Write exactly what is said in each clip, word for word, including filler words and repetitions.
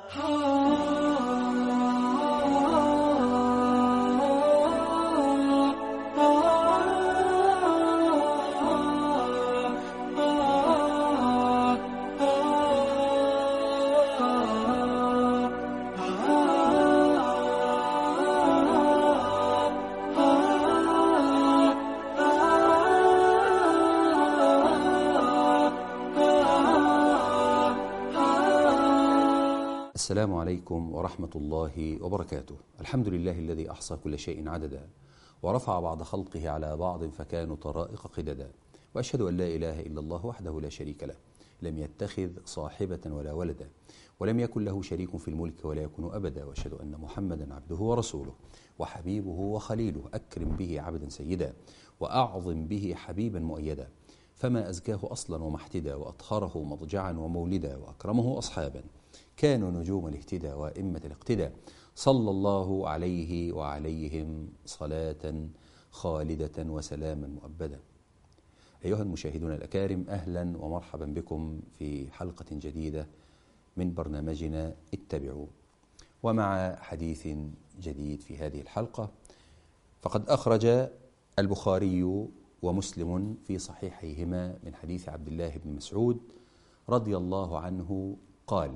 السلام عليكم ورحمة الله وبركاته. الحمد لله الذي أحصى كل شيء عددا ورفع بعض خلقه على بعض فكانوا طرائق قددا، وأشهد أن لا إله إلا الله وحده لا شريك له، لم يتخذ صاحبة ولا ولدا، ولم يكن له شريك في الملك ولا يكون أبدا، وأشهد أن محمدا عبده ورسوله وحبيبه وخليله، أكرم به عبدا سيدا وأعظم به حبيبا مؤيدا، فما أزكاه أصلا ومحتدا، وأطهره مضجعا ومولدا، وأكرمه أصحابا كانوا نجوم الاهتداء وأئمة الاقتداء، صلى الله عليه وعليهم صلاة خالدة وسلاما مؤبدا. أيها المشاهدون الأكارم، أهلا ومرحبا بكم في حلقة جديدة من برنامجنا اتبعوا، ومع حديث جديد في هذه الحلقة. فقد أخرج البخاري ومسلم في صحيحيهما من حديث عبد الله بن مسعود رضي الله عنه قال: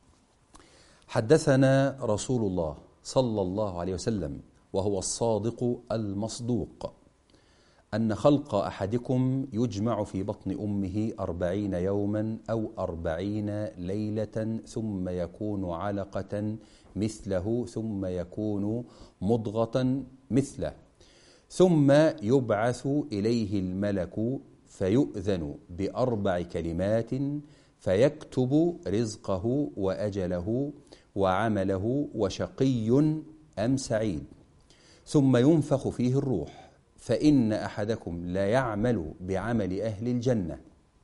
حدثنا رسول الله صلى الله عليه وسلم وهو الصادق المصدوق أن خلق أحدكم يجمع في بطن أمه أربعين يوما أو أربعين ليلة ثم يكون علقة مثله ثم يكون مضغة مثله ثم يبعث إليه الملك فيؤذن بأربع كلمات فيكتب رزقه وأجله وعمله وشقي أم سعيد، ثم ينفخ فيه الروح، فإن أحدكم لا يعمل بعمل أهل الجنة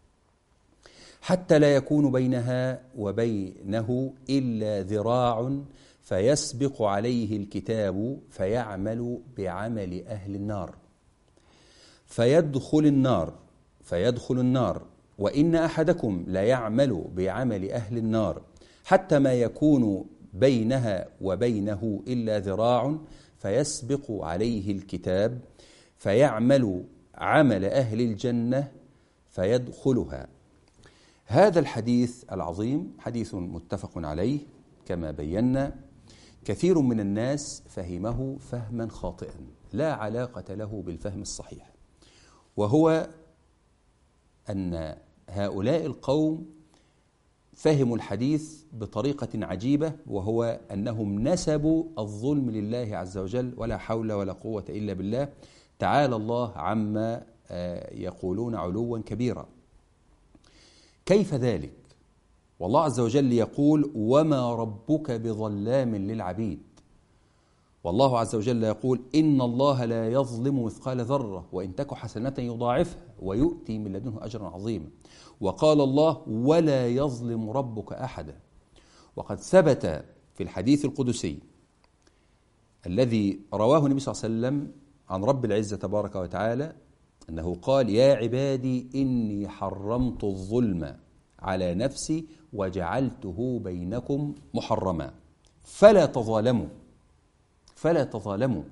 حتى لا يكون بينها وبينه إلا ذراع فيسبق عليه الكتاب فيعمل بعمل أهل النار فيدخل النار فيدخل النار وإن أحدكم لا يعمل بعمل أهل النار حتى ما يكون بينها وبينه إلا ذراع فيسبق عليه الكتاب فيعمل عمل أهل الجنة فيدخلها. هذا الحديث العظيم حديث متفق عليه كما بينا. كثير من الناس فهمه فهما خاطئا لا علاقة له بالفهم الصحيح، وهو أن هؤلاء القوم فهموا الحديث بطريقة عجيبة، وهو أنهم نسبوا الظلم لله عز وجل، ولا حول ولا قوة إلا بالله، تعالى الله عما يقولون علوا كبيرا. كيف ذلك؟ والله عز وجل يقول: وما ربك بظلام للعبيد. والله عز وجل يقول: إن الله لا يظلم مثقال ذرة وإن تك حسنة يضاعفها ويؤتي من لدنه أجرا عظيما. وقال الله: ولا يظلم ربك أحدا. وقد ثبت في الحديث القدسي الذي رواه النبي صلى الله عليه وسلم عن رب العزة تبارك وتعالى أنه قال: يا عبادي إني حرمت الظلم على نفسي وجعلته بينكم محرما فلا تظالموا فلا تظالموا.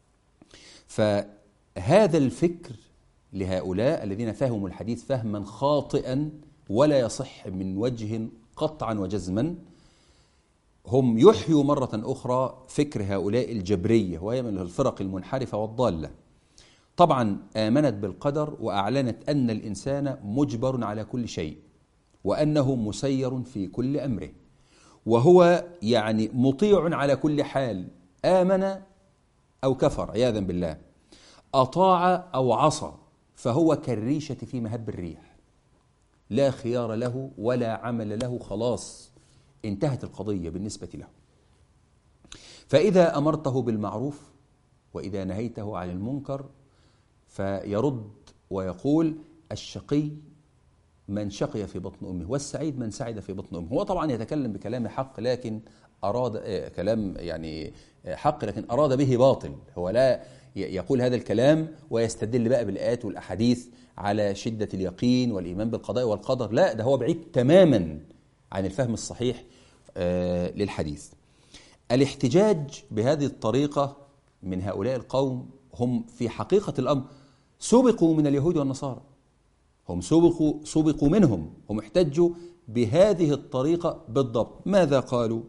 فهذا الفكر لهؤلاء الذين فهموا الحديث فهما خاطئا ولا يصح من وجه قطعا وجزما، هم يحيوا مرة أخرى فكر هؤلاء الجبرية، وهي من الفرق المنحرفة والضالة. طبعا آمنت بالقدر وأعلنت أن الإنسان مجبر على كل شيء، وأنه مسير في كل أمره، وهو يعني مطيع على كل حال، آمن أو كفر عياذا بالله، أطاع أو عصى، فهو كالريشة في مهب الريح، لا خيار له ولا عمل له، خلاص انتهت القضية بالنسبة له. فإذا أمرته بالمعروف وإذا نهيته عن المنكر فيرد ويقول: الشقي من شقي في بطن أمه والسعيد من سعد في بطن أمه. هو طبعا يتكلم بكلام حق، لكن أراد كلام يعني حق لكن أراد به باطل. هو لا يقول هذا الكلام ويستدل بقى بالآيات والأحاديث على شدة اليقين والإيمان بالقضاء والقدر، لا، ده هو بعيد تماما عن الفهم الصحيح آه للحديث. الاحتجاج بهذه الطريقة من هؤلاء القوم هم في حقيقة الأمر سبقوا من اليهود والنصارى، هم سبقوا, سبقوا منهم، هم احتجوا بهذه الطريقة بالضبط. ماذا قالوا؟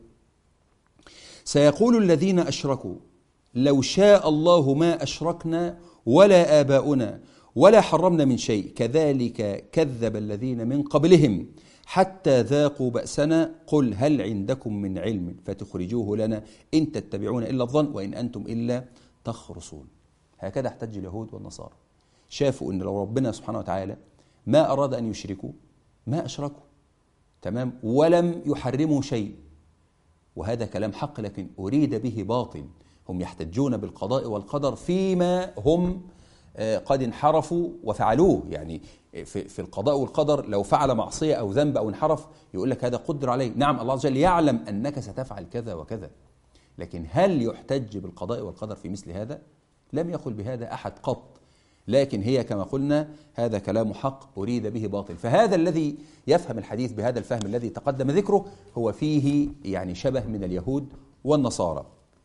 سيقول الذين أشركوا لو شاء الله ما أشركنا ولا آباؤنا ولا حرمنا من شيء كذلك كذب الذين من قبلهم حتى ذاقوا بأسنا قل هل عندكم من علم فتخرجوه لنا إن تتبعون إلا الظن وإن أنتم إلا تخرصون. هكذا احتج اليهود والنصارى، شافوا أن لو ربنا سبحانه وتعالى ما أراد أن يشركوا ما أشركوا، تمام، ولم يحرموا شيء، وهذا كلام حق لكن أريد به باطل. هم يحتجون بالقضاء والقدر فيما هم قد انحرفوا وفعلوه، يعني في, في القضاء والقدر لو فعل معصية أو ذنب أو انحرف يقول لك هذا قدر عليه، نعم الله عز وجل يعلم أنك ستفعل كذا وكذا، لكن هل يحتج بالقضاء والقدر في مثل هذا؟ لم يقل بهذا أحد قط، لكن هي كما قلنا هذا كلام حق أريد به باطل. فهذا الذي يفهم الحديث بهذا الفهم الذي تقدم ذكره هو فيه يعني شبه من اليهود والنصارى.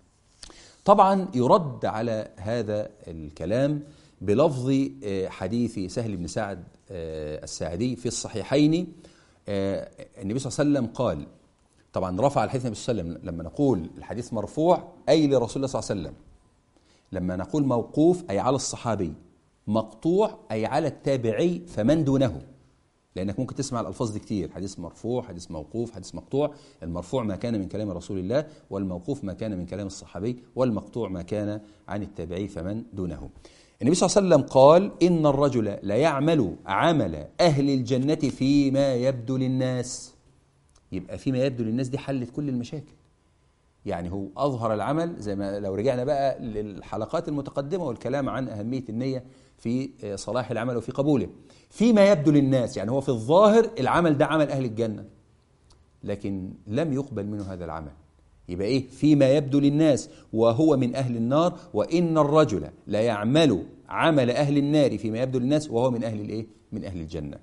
طبعا يرد على هذا الكلام بلفظ حديث سهل بن سعد الساعدي في الصحيحين. النبي صلى الله عليه وسلم قال، طبعا رفع الحديث النبي صلى الله عليه وسلم، لما نقول الحديث مرفوع أي لرسول الله صلى الله عليه وسلم، لما نقول موقوف أي على الصحابي، مقطوع أي على التابعي فمن دونه، لأنك ممكن تسمع الألفاظ دي كتير، حديث مرفوع، حديث موقوف، حديث مقطوع. المرفوع ما كان من كلام رسول الله، والموقوف ما كان من كلام الصحابي، والمقطوع ما كان عن التابعي فمن دونه. النبي صلى الله عليه وسلم قال إن الرجل لا يعمل عمل أهل الجنة فيما يبدو للناس. يبقى فيما يبدو للناس دي حلت كل المشاكل، يعني هو أظهر العمل، زي ما لو رجعنا بقى للحلقات المتقدمة والكلام عن أهمية النية في صلاح العمل وفي قبوله. فيما يبدو للناس يعني هو في الظاهر العمل ده عمل أهل الجنة، لكن لم يقبل منه هذا العمل. يبقى إيه؟ فيما يبدو للناس وهو من أهل النار. وإن الرجل لا يعمل عمل أهل النار فيما يبدو للناس وهو من أهل الإيه؟ من أهل الجنة.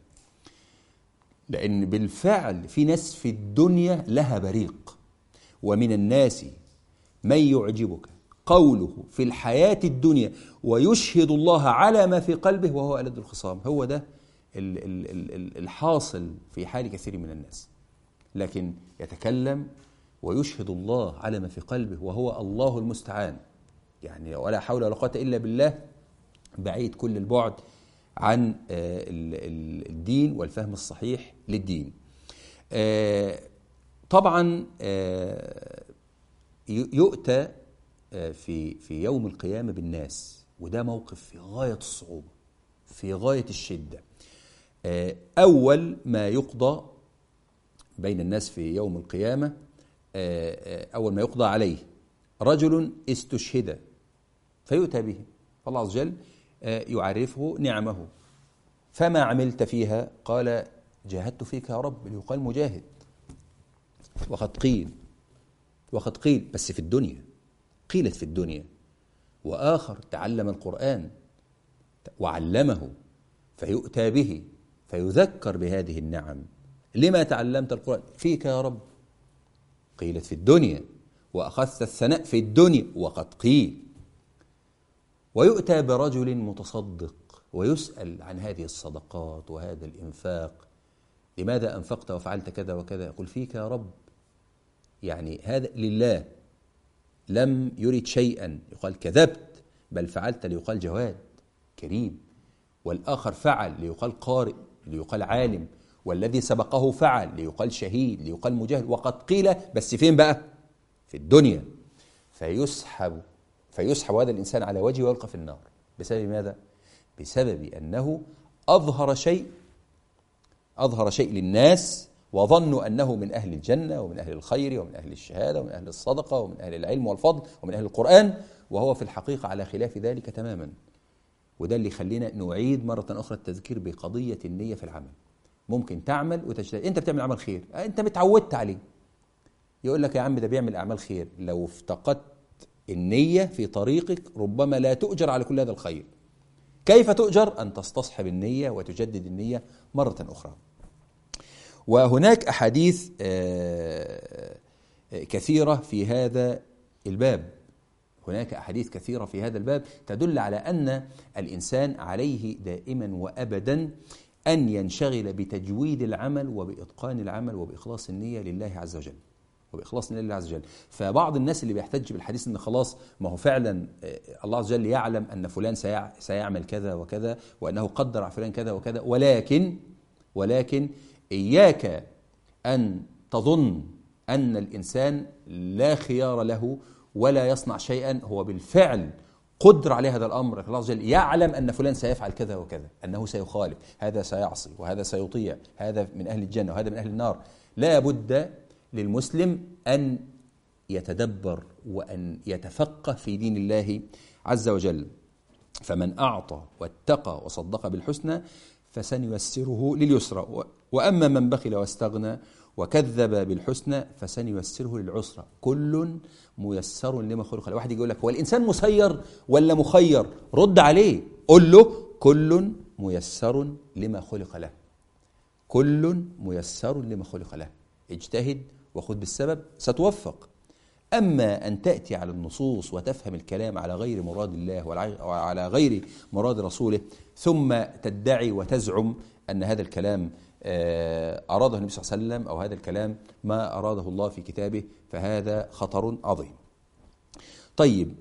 لأن بالفعل في ناس في الدنيا لها بريق، ومن الناس من يعجبك قوله في الحياة الدنيا ويشهد الله على ما في قلبه وهو ألد الخصام. هو ده الحاصل في حال كثير من الناس، لكن يتكلم ويشهد الله على ما في قلبه وهو الله المستعان، يعني ولا حول ولا قوة إلا بالله، بعيد كل البعد عن الدين والفهم الصحيح للدين. طبعا يؤتى في في يوم القيامة بالناس، وده موقف في غاية الصعوبة في غاية الشدة. أول ما يقضى بين الناس في يوم القيامة، أول ما يقضى عليه رجل استشهد فيؤتى به، فالله عز وجل يعرفه نعمه، فما عملت فيها؟ قال جاهدت فيك يا رب، ليقال مجاهد. وقد قيل وقد قيل بس في الدنيا، قيلت في الدنيا. وآخر تعلم القرآن وعلمه فيؤتى به فيذكر بهذه النعم، لما تعلمت القرآن؟ فيك يا رب، قيلت في الدنيا. وأخذت الثناء في الدنيا، وقد قيل. ويؤتى برجل متصدق ويسأل عن هذه الصدقات وهذا الإنفاق، لماذا أنفقت وفعلت كذا وكذا؟ يقول فيك يا رب، يعني هذا لله، لم يرد شيئا يقال كذبت، بل فعلت ليقال جواد كريم. والآخر فعل ليقال قارئ، ليقال عالم، والذي سبقه فعل ليقال شهيد، ليقال مجاهد. وقد قيل بس فين بقى؟ في الدنيا. فيسحب فيسحب هذا الإنسان على وجهه ويلقى في النار. بسبب ماذا؟ بسبب أنه أظهر شيء أظهر شيء للناس وظنوا أنه من أهل الجنة ومن أهل الخير ومن أهل الشهادة ومن أهل الصدقة ومن أهل العلم والفضل ومن أهل القرآن، وهو في الحقيقة على خلاف ذلك تماما. وده اللي يخلينا نعيد مرة أخرى التذكير بقضية النية في العمل. ممكن تعمل وتجتهد، أنت بتعمل عمل خير أنت متعودت عليه، يقول لك يا عم ده بيعمل أعمال خير، لو افتقدت النية في طريقك ربما لا تؤجر على كل هذا الخير. كيف تؤجر؟ أن تستصحب النية وتجدد النية مرة أخرى. وهناك أحاديث كثيرة في هذا الباب، هناك أحاديث كثيرة في هذا الباب تدل على أن الإنسان عليه دائما وأبدا أن ينشغل بتجويد العمل وبإتقان العمل وبإخلاص النية لله عز وجل، وبإخلاص النية لله عز وجل. فبعض الناس اللي بيحتج بالحديث أن خلاص ما هو فعلا الله عز وجل يعلم أن فلان سيعمل كذا وكذا وأنه قدر على فلان كذا وكذا، ولكن ولكن إياك أن تظن أن الإنسان لا خيار له ولا يصنع شيئا، هو بالفعل قدر عليه هذا الأمر. الله عز وجل يعلم أن فلان سيفعل كذا وكذا، أنه سيخالف، هذا سيعصي وهذا سيطيع، هذا من أهل الجنة وهذا من أهل النار. لا بد للمسلم أن يتدبر وأن يتفقه في دين الله عز وجل. فمن أعطى واتقى وصدق بالحسنى فسنيسره لليسرى، وأما من بخل واستغنى وكذب بالحسنى فسنيسره للعسرى. كل ميسر لما خلق له. واحد يقول لك هو الإنسان مسير ولا مخير؟ رد عليه، قل له كل ميسر لما خلق له، كل ميسر لما خلق له. اجتهد وخذ بالسبب ستوفق. أما أن تأتي على النصوص وتفهم الكلام على غير مراد الله وعلى غير مراد رسوله ثم تدعي وتزعم أن هذا الكلام أراده النبي صلى الله عليه وسلم أو هذا الكلام ما أراده الله في كتابه، فهذا خطر عظيم. طيب،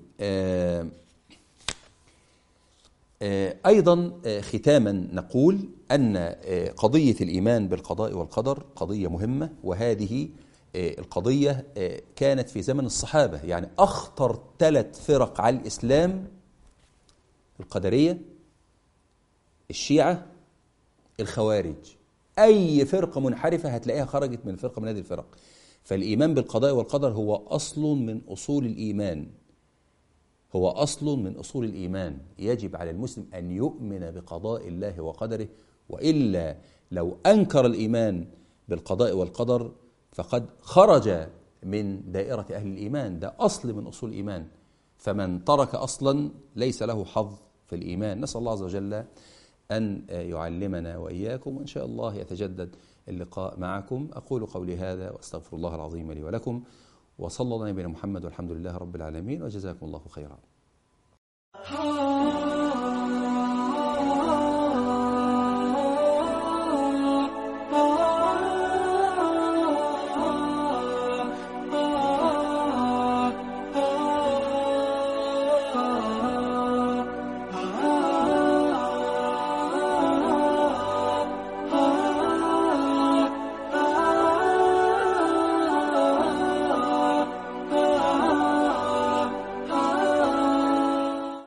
أيضا ختاما نقول أن قضية الإيمان بالقضاء والقدر قضية مهمة، وهذه القضية كانت في زمن الصحابة. يعني أخطر ثلاث فرق على الإسلام: القدرية، الشيعة، الخوارج. أي فرقة منحرفة هتلاقيها خرجت من فرقة من هذه الفرق. فالإيمان بالقضاء والقدر هو أصل من أصول الإيمان، هو أصل من أصول الإيمان. يجب على المسلم أن يؤمن بقضاء الله وقدره، وإلا لو أنكر الإيمان بالقضاء والقدر فقد خرج من دائرة أهل الإيمان. ده أصل من أصول الإيمان، فمن ترك أصلا ليس له حظ في الإيمان. نسأل الله عز وجل أن يعلمنا وإياكم، وإن شاء الله يتجدد اللقاء معكم. أقول قولي هذا وأستغفر الله العظيم لي ولكم، وصلى الله على نبينا محمد والحمد لله رب العالمين، وجزاكم الله خيرا.